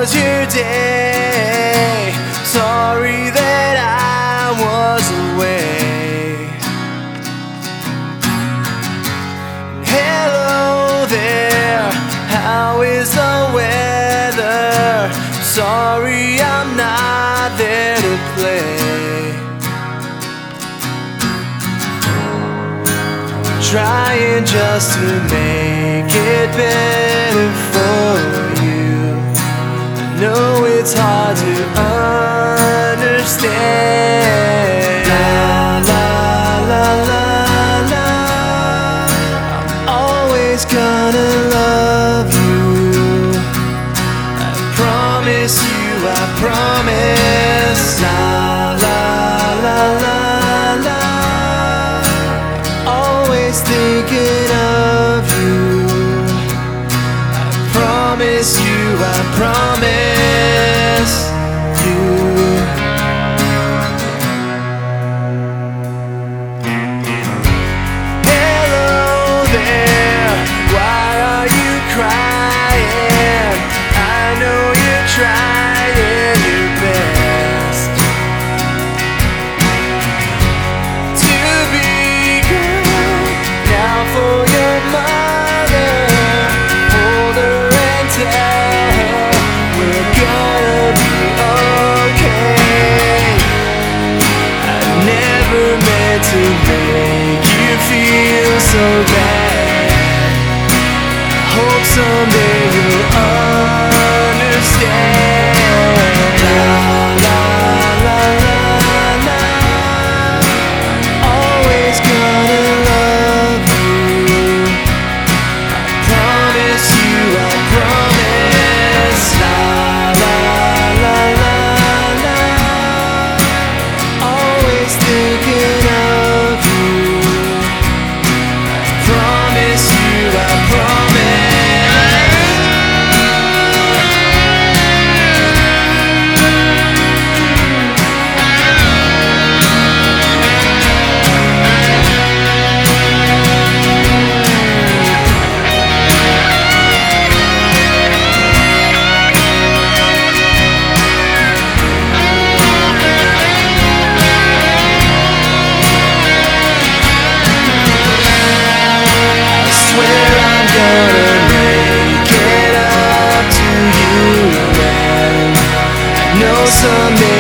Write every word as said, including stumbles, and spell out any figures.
was your day? Sorry that I was away. Hello there, how is the weather? Sorry I'm not there to play. Trying just to make it better for you. I know it's hard to understand. La la la la la. I'm always gonna love you. I promise you, I promise. La la la la la. Always thinking of you. I promise you, I promise you. Hello there, why are you crying? I know you're trying your best to be good now for your mother. Hold her and tell her we're gonna be okay. I never meant to make you feel so bad. Hope someday you'll understand. La la la la la. Always gonna love you. I promise you, I promise. La la la la la. Always thinking of you. I promise you, I promise. Swear I'm gonna make it up to you, and I know someday